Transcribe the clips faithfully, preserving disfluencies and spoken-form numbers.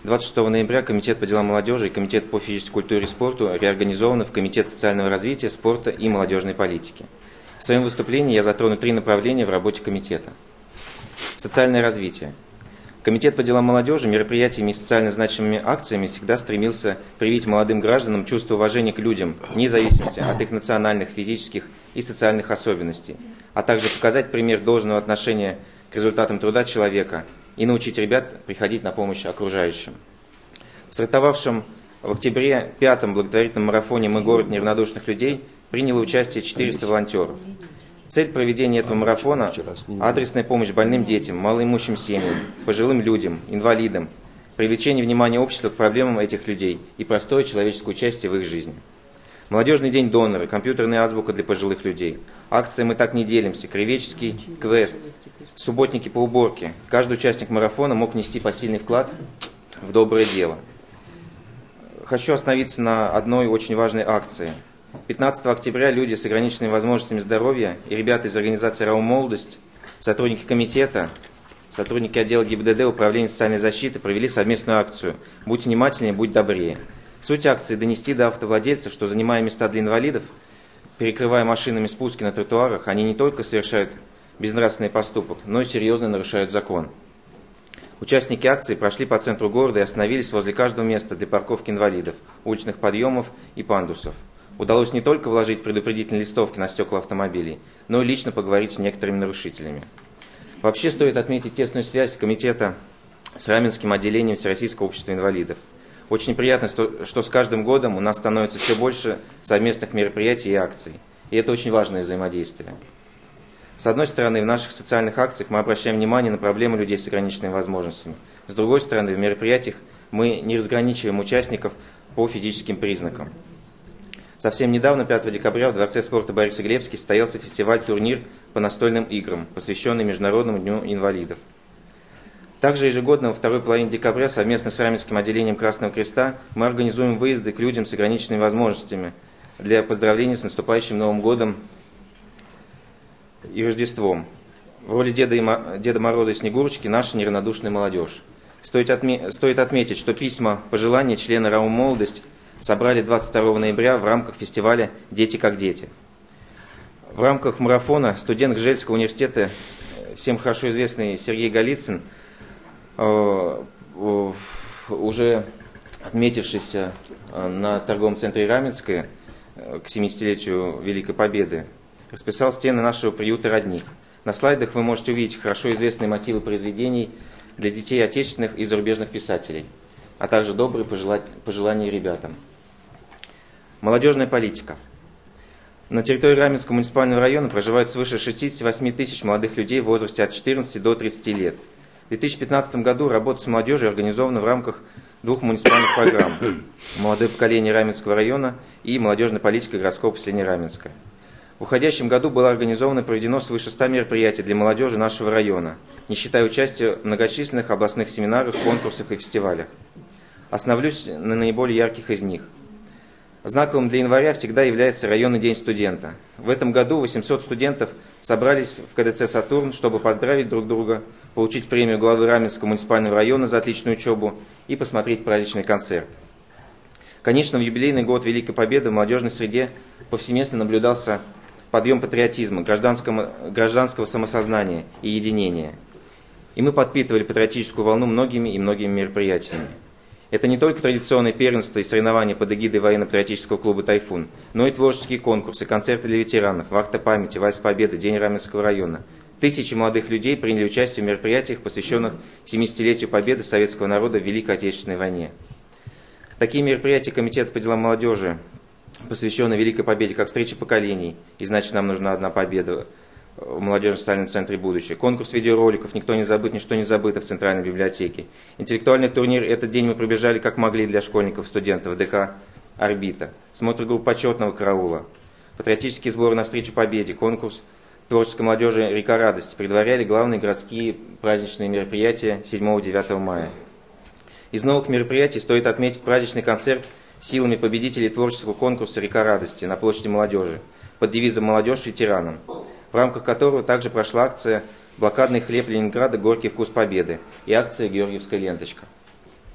двадцать шестого ноября Комитет по делам молодежи и Комитет по физической культуре и спорту реорганизованы в Комитет социального развития, спорта и молодежной политики. В своем выступлении я затрону три направления в работе комитета. Социальное развитие. Комитет по делам молодежи мероприятиями и социально значимыми акциями всегда стремился привить молодым гражданам чувство уважения к людям, вне зависимости от их национальных, физических и социальных особенностей, а также показать пример должного отношения к результатам труда человека и научить ребят приходить на помощь окружающим. В стартовавшем в октябре пятом благотворительном марафоне «Мы город неравнодушных людей» приняло участие четыреста волонтеров. Цель проведения этого марафона – адресная помощь больным детям, малоимущим семьям, пожилым людям, инвалидам, привлечение внимания общества к проблемам этих людей и простое человеческое участие в их жизни. Молодежный день донора, компьютерная азбука для пожилых людей, акция «Мы так не делимся», кривеческий квест, субботники по уборке. Каждый участник марафона мог внести посильный вклад в доброе дело. Хочу остановиться на одной очень важной акции. пятнадцатого октября люди с ограниченными возможностями здоровья и ребята из организации РАО «Молодость», сотрудники комитета, сотрудники отдела ГИБДД, Управления социальной защиты провели совместную акцию «Будь внимательнее, будь добрее». Суть акции – донести до автовладельцев, что, занимая места для инвалидов, перекрывая машинами спуски на тротуарах, они не только совершают безнравственный поступок, но и серьезно нарушают закон. Участники акции прошли по центру города и остановились возле каждого места для парковки инвалидов, уличных подъемов и пандусов. Удалось не только вложить предупредительные листовки на стекла автомобилей, но и лично поговорить с некоторыми нарушителями. Вообще стоит отметить тесную связь комитета с Раменским отделением Всероссийского общества инвалидов. Очень приятно, что с каждым годом у нас становится все больше совместных мероприятий и акций. И это очень важное взаимодействие. С одной стороны, в наших социальных акциях мы обращаем внимание на проблемы людей с ограниченными возможностями. С другой стороны, в мероприятиях мы не разграничиваем участников по физическим признакам. Совсем недавно, пятого декабря, в Дворце спорта Бориса Глебский состоялся фестиваль-турнир по настольным играм, посвященный Международному дню инвалидов. Также ежегодно во второй половине декабря совместно с Раменским отделением Красного Креста мы организуем выезды к людям с ограниченными возможностями для поздравления с наступающим Новым годом и Рождеством. В роли Деда, и Деда Мороза и Снегурочки наша неравнодушная молодежь. Стоит, отме... Стоит отметить, что письма пожелания члены РАО «Молодость» собрали двадцать второго ноября в рамках фестиваля «Дети как дети». В рамках марафона студент Гжельского университета, всем хорошо известный Сергей Голицын, уже отметившийся на торговом центре Раменское к семидесятилетию Великой Победы, расписал стены нашего приюта «Родник». На слайдах вы можете увидеть хорошо известные мотивы произведений для детей отечественных и зарубежных писателей, а также добрые пожелания ребятам. Молодежная политика. На территории Раменского муниципального района проживают свыше шестидесяти восьми тысяч молодых людей в возрасте от четырнадцати до тридцати лет. В две тысячи пятнадцатом году работа с молодежью организована в рамках двух муниципальных программ «Молодое поколение Раменского района» и «Молодежная политика городского поселения Раменское». В уходящем году было организовано и проведено свыше ста мероприятий для молодежи нашего района, не считая участия в многочисленных областных семинарах, конкурсах и фестивалях. Остановлюсь на наиболее ярких из них. Знаковым для января всегда является районный день студента. В этом году восемьсот студентов собрались в ка дэ цэ «Сатурн», чтобы поздравить друг друга, получить премию главы Раменского муниципального района за отличную учебу и посмотреть праздничный концерт. Конечно, в юбилейный год Великой Победы в молодежной среде повсеместно наблюдался подъем патриотизма, гражданского, гражданского самосознания и единения. И мы подпитывали патриотическую волну многими и многими мероприятиями. Это не только традиционное первенство и соревнования под эгидой военно-патриотического клуба «Тайфун», но и творческие конкурсы, концерты для ветеранов, вахта памяти, вальс победы, День Раменского района. Тысячи молодых людей приняли участие в мероприятиях, посвященных семидесятилетию победы советского народа в Великой Отечественной войне. Такие мероприятия Комитета по делам молодежи, посвященные Великой Победе, как встреча поколений, и значит нам нужна одна победа, в молодежном социальном центре «Будущее». Конкурс видеороликов «Никто не забыт, ничто не забыто» в Центральной библиотеке. Интеллектуальный турнир «Этот день мы пробежали как могли» для школьников, студентов в дэ ка «Орбита». Смотр групп почетного караула. Патриотические сборы навстречу победе. Конкурс творческой молодежи «Река радости» предваряли главные городские праздничные мероприятия седьмого-девятого мая. Из новых мероприятий стоит отметить праздничный концерт силами победителей творческого конкурса «Река радости» на площади молодежи под девизом «Молодежь ветеранам», в рамках которого также прошла акция «Блокадный хлеб Ленинграда. Горький вкус победы» и акция «Георгиевская ленточка».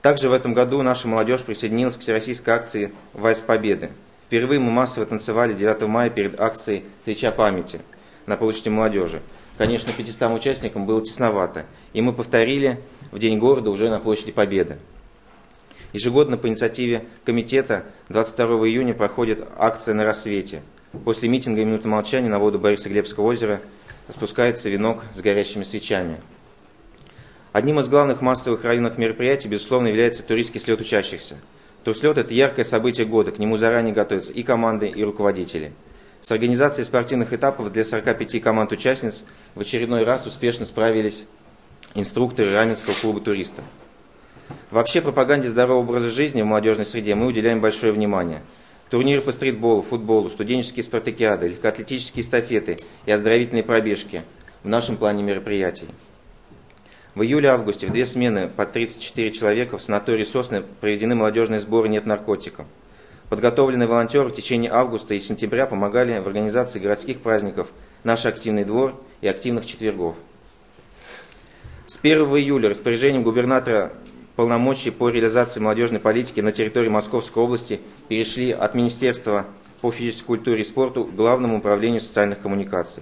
Также в этом году наша молодежь присоединилась к всероссийской акции «Вальс Победы». Впервые мы массово танцевали девятого мая перед акцией «Свеча памяти» на площади молодежи. Конечно, пятистам участникам было тесновато, и мы повторили в День города уже на площади Победы. Ежегодно по инициативе комитета двадцать второго июня проходит акция «На рассвете». После митинга и минуты молчания на воду Борисоглебского озера спускается венок с горящими свечами. Одним из главных массовых районных мероприятий, безусловно, является туристский слет учащихся. Турслет – это яркое событие года, к нему заранее готовятся и команды, и руководители. С организацией спортивных этапов для сорока пяти команд-участниц в очередной раз успешно справились инструкторы Раменского клуба туристов. Вообще пропаганде здорового образа жизни в молодежной среде мы уделяем большое внимание. Турниры по стритболу, футболу, студенческие спартакиады, легкоатлетические эстафеты и оздоровительные пробежки в нашем плане мероприятий. В июле-августе в две смены по тридцать четыре человека в санатории «Сосны» проведены молодежные сборы «Нет наркотиков». Подготовленные волонтеры в течение августа и сентября помогали в организации городских праздников «Наш активный двор» и «Активных четвергов». С первого июля распоряжением губернатора полномочия по реализации молодежной политики на территории Московской области перешли от Министерства по физической культуре и спорту к Главному управлению социальных коммуникаций.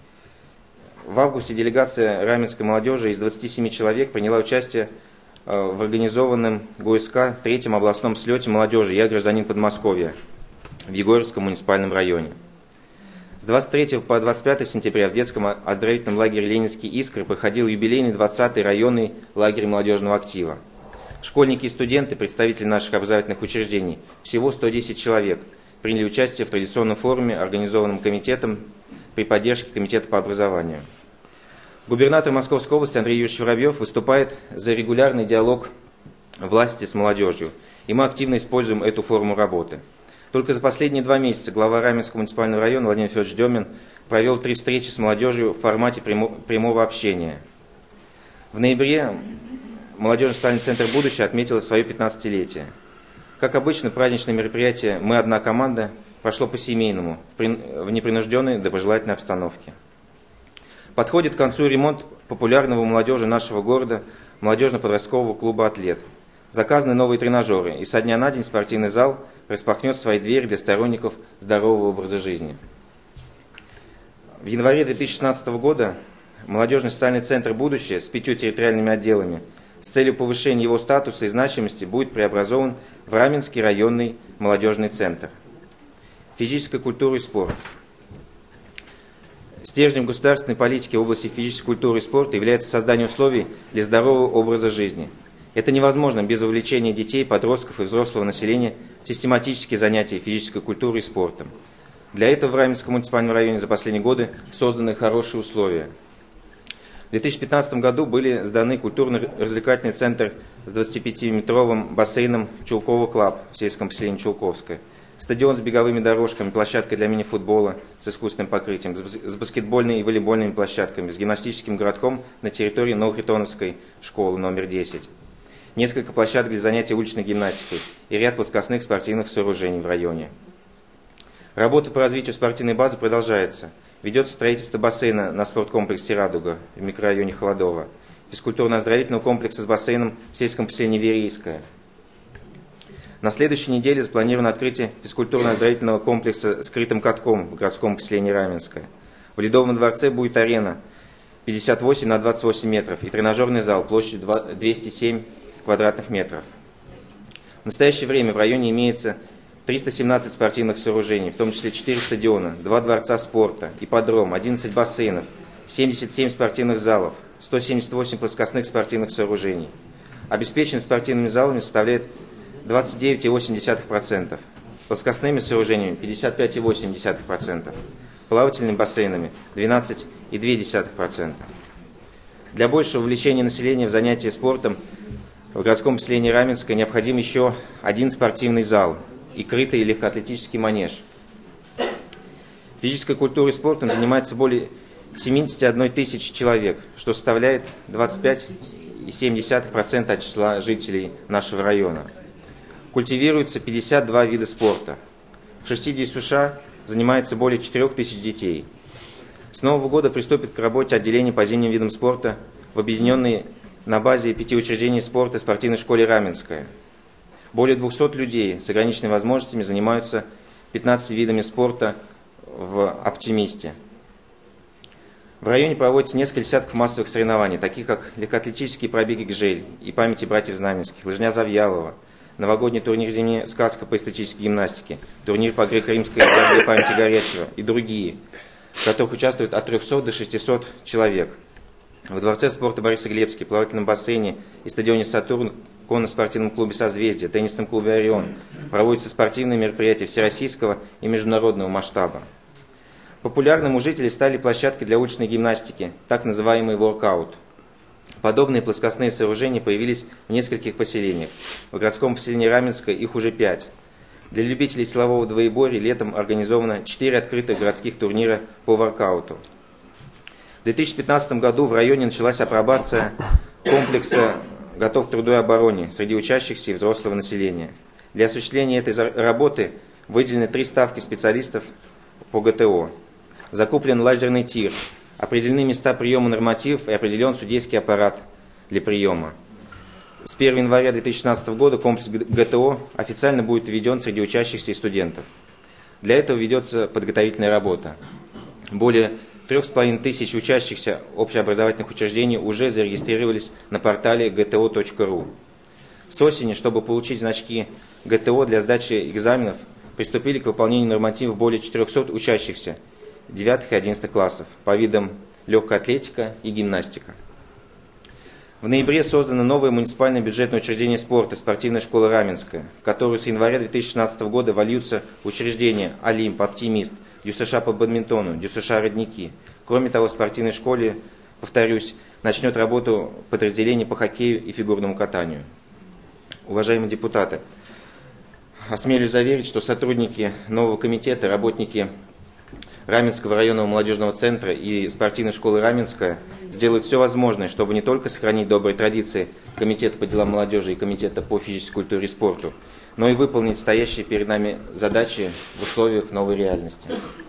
В августе делегация раменской молодежи из двадцати семи человек приняла участие в организованном ГУСК третьем областном слете молодежи «Я гражданин Подмосковья» в Егорьевском муниципальном районе. С двадцать третьего по двадцать пятое сентября в детском оздоровительном лагере «Ленинские искры» проходил юбилейный двадцатый районный лагерь молодежного актива. Школьники и студенты, представители наших образовательных учреждений, всего сто десять человек, приняли участие в традиционном форуме, организованном комитетом при поддержке Комитета по образованию. Губернатор Московской области Андрей Юрьевич Воробьев выступает за регулярный диалог власти с молодежью, и мы активно используем эту форму работы. Только за последние два месяца глава Раменского муниципального района Владимир Федорович Демин провел три встречи с молодежью в формате прямого общения. В ноябре молодежный социальный центр «Будущее» отметила свое пятнадцатилетие. Как обычно, праздничное мероприятие «Мы одна команда» прошло по-семейному, в непринужденной доброжелательной обстановке. Подходит к концу ремонт популярного у молодежи нашего города молодежно-подросткового клуба «Атлет». Заказаны новые тренажеры, и со дня на день спортивный зал распахнет свои двери для сторонников здорового образа жизни. В январе две тысячи шестнадцатого года молодежный социальный центр «Будущее» с пятью территориальными отделами с целью повышения его статуса и значимости будет преобразован в Раменский районный молодежный центр. Физическая культура и спорт. Стержнем государственной политики в области физической культуры и спорта является создание условий для здорового образа жизни. Это невозможно без вовлечения детей, подростков и взрослого населения в систематические занятия физической культурой и спортом. Для этого в Раменском муниципальном районе за последние годы созданы хорошие условия. В две тысячи пятнадцатом году были сданы культурно-развлекательный центр с двадцатипятиметровым бассейном «Чулково Клаб» в сельском поселении Чулковское, стадион с беговыми дорожками, площадкой для мини-футбола с искусственным покрытием, с баскетбольными и волейбольными площадками, с гимнастическим городком на территории Новохритоновской школы номер десять, несколько площадок для занятий уличной гимнастикой и ряд плоскостных спортивных сооружений в районе. Работа по развитию спортивной базы продолжается. Ведется строительство бассейна на спорткомплексе «Радуга» в микрорайоне Холодово, физкультурно-оздоровительного комплекса с бассейном в сельском поселении Верейское. На следующей неделе запланировано открытие физкультурно-оздоровительного комплекса с крытым катком в городском поселении Раменское. В Ледовом дворце будет арена пятьдесят восемь на двадцать восемь метров и тренажерный зал площадью двести семь квадратных метров. В настоящее время в районе имеется триста семнадцать спортивных сооружений, в том числе четыре стадиона, два дворца спорта, ипподром, одиннадцать бассейнов, семьдесят семь спортивных залов, сто семьдесят восемь плоскостных спортивных сооружений. Обеспеченность спортивными залами составляет двадцать девять целых восемь десятых процента, плоскостными сооружениями пятьдесят пять целых восемь десятых процента, плавательными бассейнами двенадцать целых две десятых процента. Для большего вовлечения населения в занятия спортом в городском поселении Раменское необходим еще один спортивный зал и крытый легкоатлетический манеж. Физической культурой и спортом занимается более семьдесят одна тысяча человек, что составляет двадцать пять целых семь десятых процента от числа жителей нашего района. Культивируется пятьдесят два вида спорта. В шести ДЮСШ занимается более четырёх тысяч детей. С нового года приступит к работе отделение по зимним видам спорта в объединенной на базе пяти учреждений спорта и спортивной школе «Раменская». Более двухсот людей с ограниченными возможностями занимаются пятнадцатью видами спорта в «Оптимисте». В районе проводится несколько десятков массовых соревнований, таких как легкоатлетические пробеги «Гжель» и памяти братьев Знаменских, лыжня Завьялова, новогодний турнир «Зимняя сказка» по эстетической гимнастике, турнир по греко-римской борьбе памяти Горячего и другие, в которых участвуют от трехсот до шестисот человек. В Дворце спорта Борисоглебский, плавательном бассейне и стадионе «Сатурн», конно-спортивном клубе «Созвездие», теннисном клубе «Орион» проводятся спортивные мероприятия всероссийского и международного масштаба. Популярным у жителей стали площадки для уличной гимнастики, так называемый воркаут. Подобные плоскостные сооружения появились в нескольких поселениях. В городском поселении Раменское их уже пять. Для любителей силового двоеборья летом организовано четыре открытых городских турнира по воркауту. В две тысячи пятнадцатом году в районе началась апробация комплекса «Готов к труду и обороне» среди учащихся и взрослого населения. Для осуществления этой работы выделены три ставки специалистов по ГТО. Закуплен лазерный тир, определены места приема нормативов и определен судейский аппарат для приема. С первого января две тысячи шестнадцатого года комплекс ГТО официально будет введен среди учащихся и студентов. Для этого ведется подготовительная работа. Более трех с половиной тысяч учащихся общеобразовательных учреждений уже зарегистрировались на портале гэ тэ о точка ру. С осени, чтобы получить значки ГТО для сдачи экзаменов, приступили к выполнению нормативов более четырехсот учащихся девятых и одиннадцатых классов по видам легкая атлетика и гимнастика. В ноябре создано новое муниципальное бюджетное учреждение спорта «Спортивная школа Раменская», в которую с января две тысячи шестнадцатого года вольются учреждения «Олимп», «Оптимист», ДЮСШ по бадминтону, ДЮСШ «Родники». Кроме того, в спортивной школе, повторюсь, начнет работу подразделение по хоккею и фигурному катанию. Уважаемые депутаты, осмелюсь заверить, что сотрудники нового комитета, работники Раменского районного молодежного центра и спортивной школы «Раменская» сделают все возможное, чтобы не только сохранить добрые традиции Комитета по делам молодежи и Комитета по физической культуре и спорту, но и выполнить стоящие перед нами задачи в условиях новой реальности.